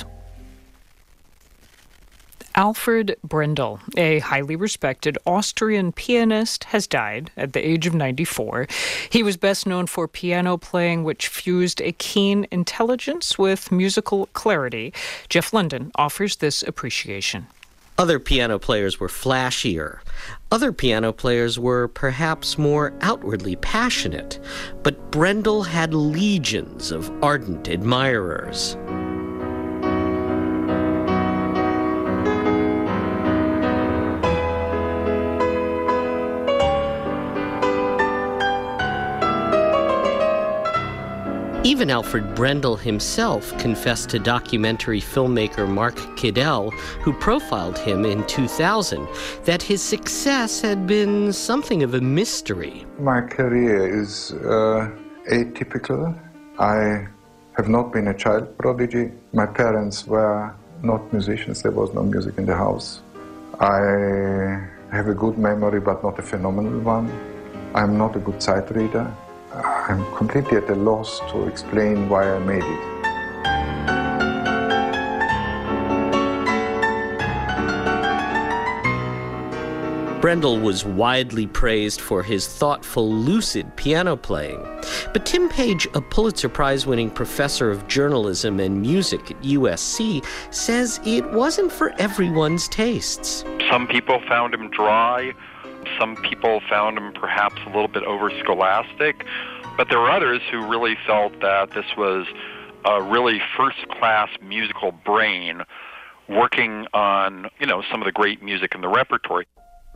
Alfred Brendel, a highly respected Austrian pianist, has died at the age of 94. He was best known for piano playing, which fused a keen intelligence with musical clarity. Jeff London offers this appreciation. Other piano players were flashier. Other piano players were perhaps more outwardly passionate. But Brendel had legions of ardent admirers. Even Alfred Brendel himself confessed to documentary filmmaker Mark Kidell, who profiled him in 2000, that his success had been something of a mystery. My career is atypical. I have not been a child prodigy. My parents were not musicians. There was no music in the house. I have a good memory, but not a phenomenal one. I'm not a good sight reader. I'm completely at a loss to explain why I made it. Brendel was widely praised for his thoughtful, lucid piano playing. But Tim Page, a Pulitzer Prize-winning professor of journalism and music at USC, says it wasn't for everyone's tastes. Some people found him dry. Some people found him perhaps a little bit over-scholastic, but there were others who really felt that this was a really first-class musical brain working on, some of the great music in the repertory.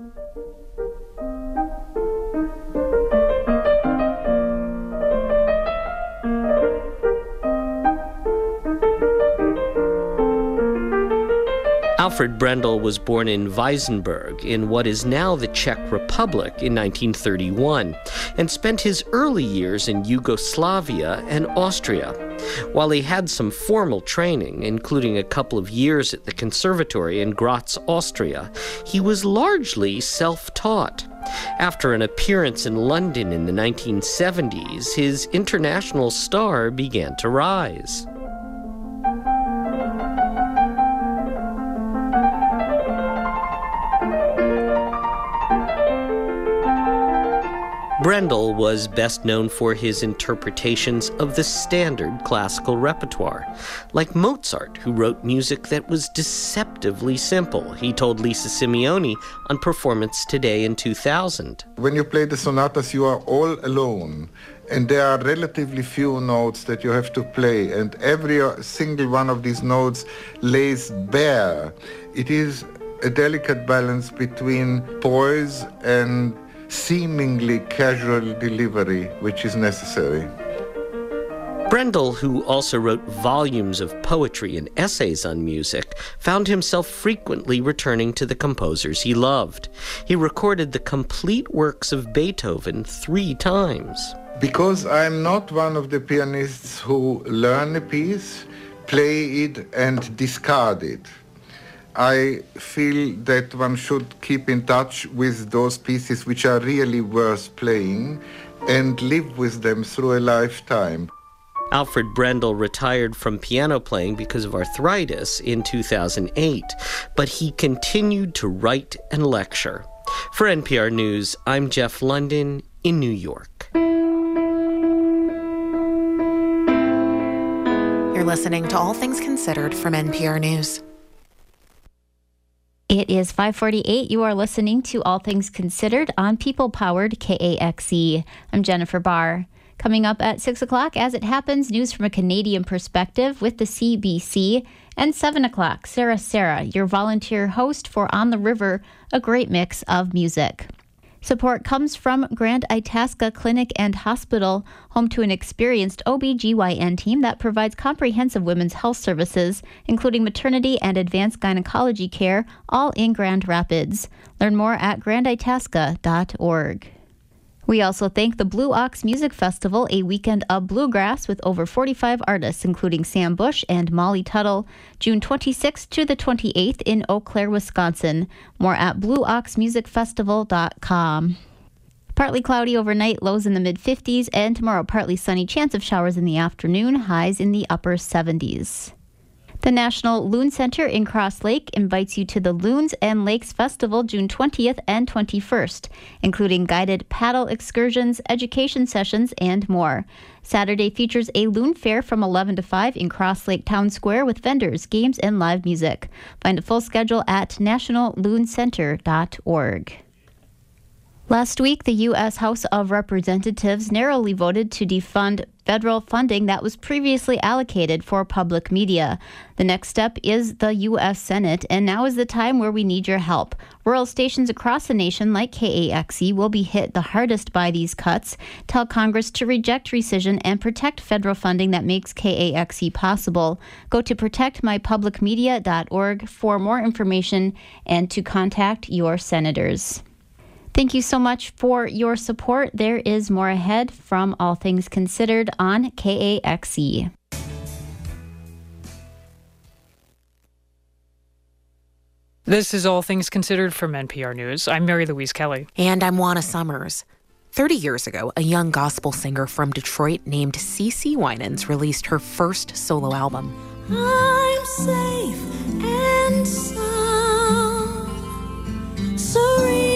Alfred Brendel was born in Weisenberg in what is now the Czech Republic in 1931 and spent his early years in Yugoslavia and Austria. While he had some formal training, including a couple of years at the conservatory in Graz, Austria, he was largely self-taught. After an appearance in London in the 1970s, his international star began to rise. Brendel was best known for his interpretations of the standard classical repertoire, like Mozart, who wrote music that was deceptively simple, he told Lisa Simeoni on Performance Today in 2000. When you play the sonatas, you are all alone, and there are relatively few notes that you have to play, and every single one of these notes lays bare. It is a delicate balance between poise and seemingly casual delivery, which is necessary. Brendel, who also wrote volumes of poetry and essays on music, found himself frequently returning to the composers he loved. He recorded the complete works of Beethoven 3 times. Because I'm not one of the pianists who learn a piece, play it, and discard it. I feel that one should keep in touch with those pieces which are really worth playing and live with them through a lifetime. Alfred Brendel retired from piano playing because of arthritis in 2008, but he continued to write and lecture. For NPR News, I'm Jeff London in New York. You're listening to All Things Considered from NPR News. It is 5:48. You are listening to All Things Considered on People-Powered KAXE. I'm Jennifer Barr. Coming up at 6 o'clock, as it happens, news from a Canadian perspective with the CBC. And 7 o'clock, Sarah, your volunteer host for On the River, a great mix of music. Support comes from Grand Itasca Clinic and Hospital, home to an experienced OB/GYN team that provides comprehensive women's health services, including maternity and advanced gynecology care, all in Grand Rapids. Learn more at granditasca.org. We also thank the Blue Ox Music Festival, a weekend of bluegrass with over 45 artists, including Sam Bush and Molly Tuttle, June 26th to the 28th in Eau Claire, Wisconsin. More at blueoxmusicfestival.com. Partly cloudy overnight, lows in the mid-50s, and tomorrow partly sunny, chance of showers in the afternoon, highs in the upper 70s. The National Loon Center in Cross Lake invites you to the Loons and Lakes Festival June 20th and 21st, including guided paddle excursions, education sessions, and more. Saturday features a loon fair from 11 to 5 in Cross Lake Town Square with vendors, games, and live music. Find a full schedule at nationalloonscenter.org. Last week, the U.S. House of Representatives narrowly voted to defund federal funding that was previously allocated for public media. The next step is the U.S. Senate, and now is the time where we need your help. Rural stations across the nation, like KAXE, will be hit the hardest by these cuts. Tell Congress to reject rescission and protect federal funding that makes KAXE possible. Go to protectmypublicmedia.org for more information and to contact your senators. Thank you so much for your support. There is more ahead from All Things Considered on KAXE. This is All Things Considered from NPR News. I'm Mary Louise Kelly. And I'm Juana Summers. 30 years ago, a young gospel singer from Detroit named CeCe Winans released her first solo album. I'm safe and sound, serene.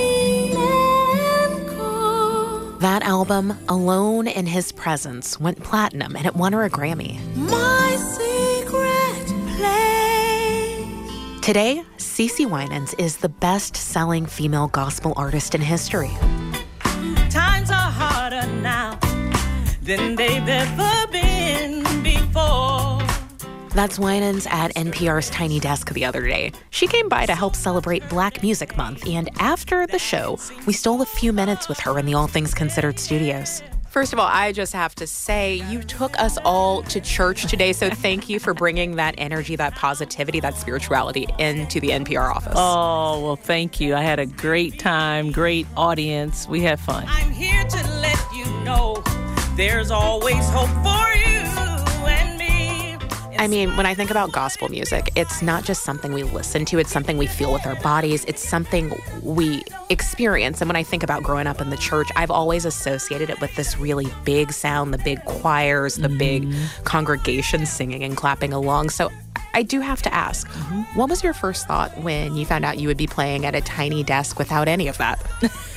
That album, Alone in His Presence, went platinum and it won her a Grammy. My secret place. Today, CeCe Winans is the best-selling female gospel artist in history. Times are harder now than they've ever been before. That's Winans at NPR's Tiny Desk the other day. She came by to help celebrate Black Music Month, and after the show, we stole a few minutes with her in the All Things Considered studios. First of all, I just have to say, you took us all to church today, so thank you for bringing that energy, that positivity, that spirituality into the NPR office. Oh, well, thank you. I had a great time, great audience. We had fun. I'm here to let you know there's always hope for you. I mean, when I think about gospel music, it's not just something we listen to, it's something we feel with our bodies, it's something we experience. And when I think about growing up in the church, I've always associated it with this really big sound, the big choirs, the big congregation singing and clapping along. So I do have to ask, what was your first thought when you found out you would be playing at a tiny desk without any of that?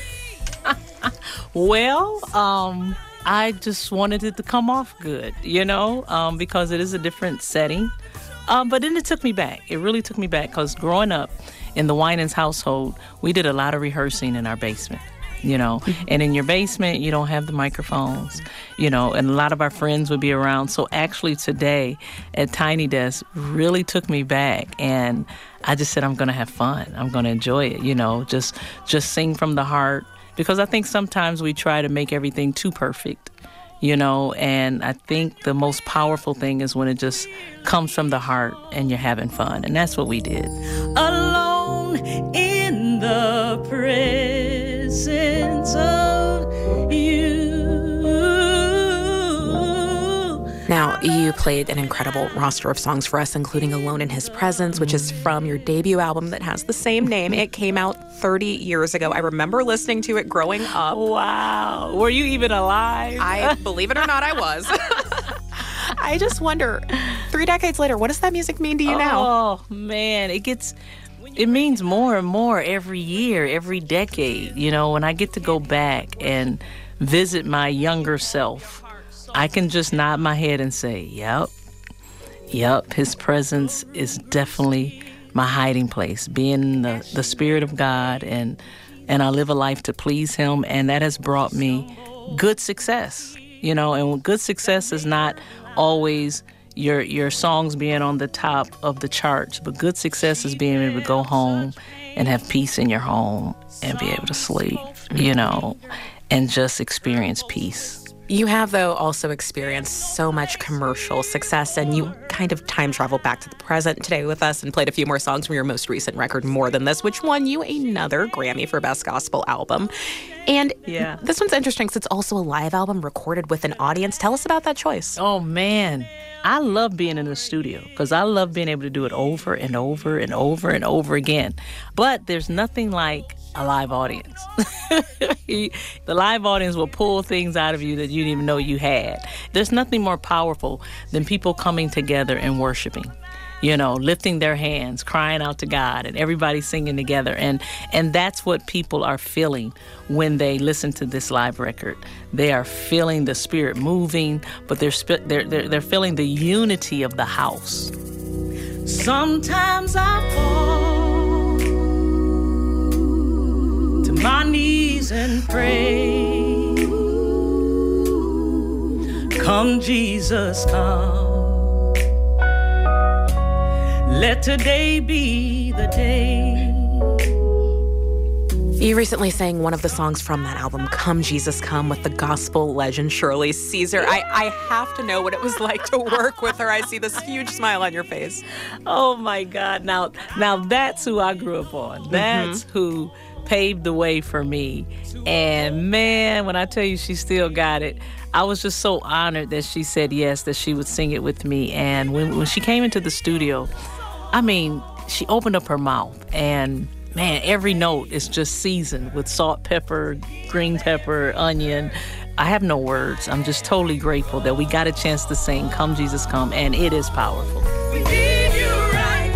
Well, I just wanted it to come off good, because it is a different setting. But then it took me back. It really took me back because growing up in the Winans household, we did a lot of rehearsing in our basement, And in your basement, you don't have the microphones, and a lot of our friends would be around. So actually today at Tiny Desk really took me back. And I just said, I'm going to have fun. I'm going to enjoy it, just sing from the heart. Because I think sometimes we try to make everything too perfect, and I think the most powerful thing is when it just comes from the heart and you're having fun. And that's what we did. Alone in the presence of you. Now, you played an incredible roster of songs for us, including Alone in His Presence, which is from your debut album that has the same name. It came out 30 years ago. I remember listening to it growing up. Wow. Were you even alive? Believe it or not, I was. I just wonder, 3 decades later, what does that music mean to you now? Oh, man. It means more and more every year, every decade. When I get to go back and visit my younger self, I can just nod my head and say, yep, his presence is definitely my hiding place, being the Spirit of God, and I live a life to please him, and that has brought me good success, and good success is not always your songs being on the top of the charts, but good success is being able to go home and have peace in your home and be able to sleep, and just experience peace. You have, though, also experienced so much commercial success, and you kind of time traveled back to the present today with us and played a few more songs from your most recent record, More Than This, which won you another Grammy for Best Gospel Album. And this one's interesting because it's also a live album recorded with an audience. Tell us about that choice. Oh, man. I love being in the studio because I love being able to do it over and over and over and over again. But there's nothing like a live audience. The live audience will pull things out of you that you didn't even know you had. There's nothing more powerful than people coming together and worshiping. Lifting their hands, crying out to God, and everybody singing together. And that's what people are feeling when they listen to this live record. They are feeling the Spirit moving, but they're feeling the unity of the house. Sometimes I fall to my knees and pray. Come, Jesus, come. Let today be the day. You recently sang one of the songs from that album, Come, Jesus, Come, with the gospel legend Shirley Caesar. I have to know what it was like to work with her. I see this huge smile on your face. Oh, my God. Now that's who I grew up on. That's who paved the way for me. And, man, when I tell you she still got it, I was just so honored that she said yes, that she would sing it with me. And when she came into the studio, I mean, she opened up her mouth and, man, every note is just seasoned with salt, pepper, green pepper, onion. I have no words. I'm just totally grateful that we got a chance to sing Come, Jesus, Come, and it is powerful. We need you right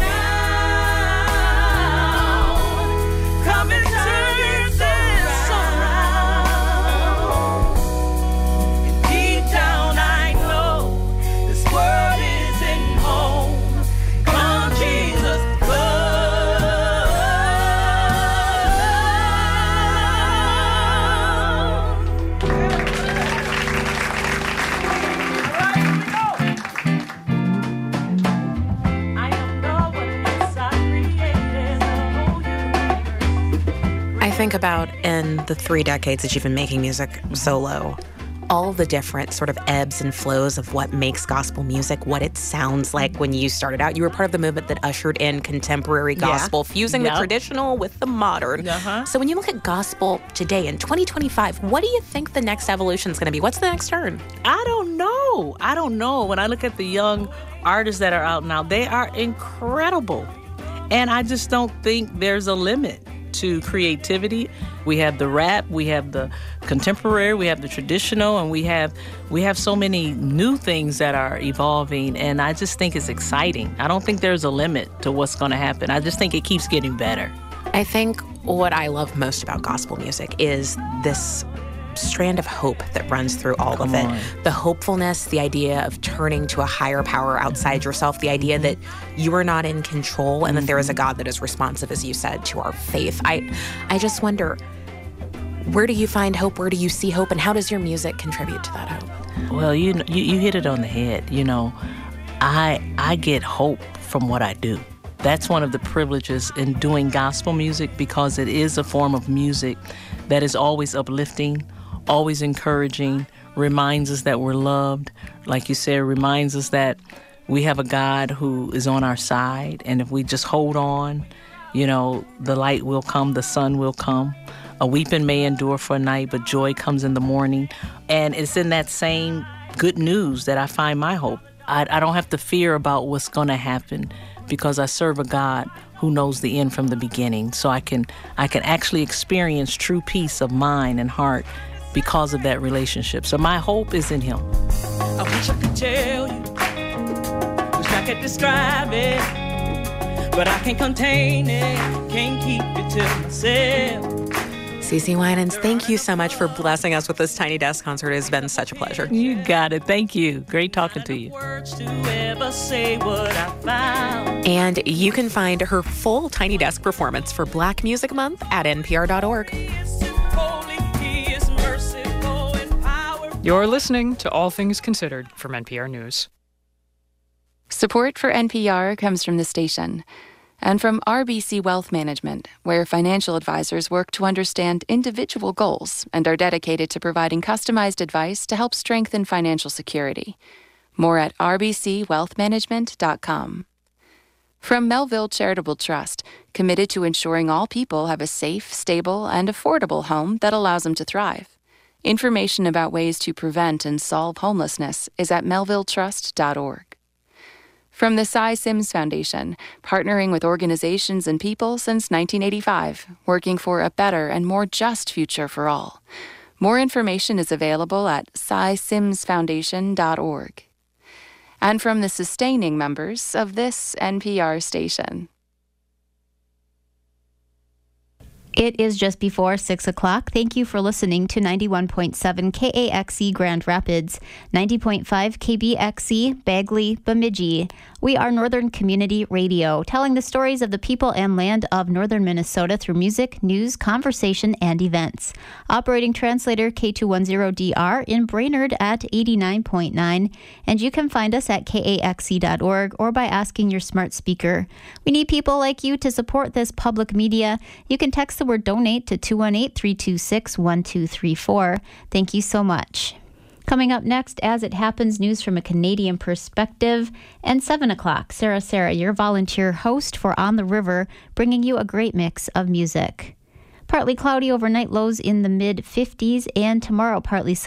now. Come and turn this around. And deep down I know this world isn't home. Come, Jesus, I think about in the 3 decades that you've been making music solo, all the different sort of ebbs and flows of what makes gospel music, what it sounds like when you started out. You were part of the movement that ushered in contemporary gospel, fusing the traditional with the modern. So when you look at gospel today in 2025, what do you think the next evolution is going to be? What's the next turn? I don't know. When I look at the young artists that are out now, they are incredible. And I just don't think there's a limit to creativity. We have the rap, we have the contemporary, we have the traditional, and we have so many new things that are evolving, and I just think it's exciting. I don't think there's a limit to what's going to happen. I just think it keeps getting better. I think what I love most about gospel music is this strand of hope that runs through all of it. The hopefulness, the idea of turning to a higher power outside yourself, the idea that you are not in control and that there is a God that is responsive, as you said, to our faith. I just wonder, where do you find hope? Where do you see hope? And how does your music contribute to that hope? Well, you hit it on the head. I get hope from what I do. That's one of the privileges in doing gospel music, because it is a form of music that is always uplifting, always encouraging, reminds us that we're loved. Like you said, reminds us that we have a God who is on our side. And if we just hold on, the light will come, the sun will come. A weeping may endure for a night, but joy comes in the morning. And it's in that same good news that I find my hope. I don't have to fear about what's going to happen, because I serve a God who knows the end from the beginning. So I can actually experience true peace of mind and heart because of that relationship. So my hope is in Him. I wish I could tell you, wish I could describe it, but I can't contain it, can't keep it to myself. CeCe Winans, thank you so much for blessing us with this Tiny Desk concert. It has been such a pleasure. You got it. Thank you. Great talking to you. And you can find her full Tiny Desk performance for Black Music Month at npr.org. You're listening to All Things Considered from NPR News. Support for NPR comes from the station and from RBC Wealth Management, where financial advisors work to understand individual goals and are dedicated to providing customized advice to help strengthen financial security. More at rbcwealthmanagement.com. From Melville Charitable Trust, committed to ensuring all people have a safe, stable, and affordable home that allows them to thrive. Information about ways to prevent and solve homelessness is at melvilletrust.org. From the Cy Sims Foundation, partnering with organizations and people since 1985, working for a better and more just future for all. More information is available at cysimsfoundation.org. And from the sustaining members of this NPR station. It is just before 6 o'clock. Thank you for listening to 91.7 KAXE Grand Rapids, 90.5 KBXE Bagley, Bemidji. We are Northern Community Radio, telling the stories of the people and land of northern Minnesota through music, news, conversation, and events. Operating translator K210DR in Brainerd at 89.9, and you can find us at kaxe.org or by asking your smart speaker. We need people like you to support this public media. You can text the word donate to 218-326-1234. Thank you so much. Coming up next, As It Happens, news from a Canadian perspective. And 7 o'clock, Sarah, your volunteer host for On the River, bringing you a great mix of music. Partly cloudy overnight, lows in the mid-50s, and tomorrow partly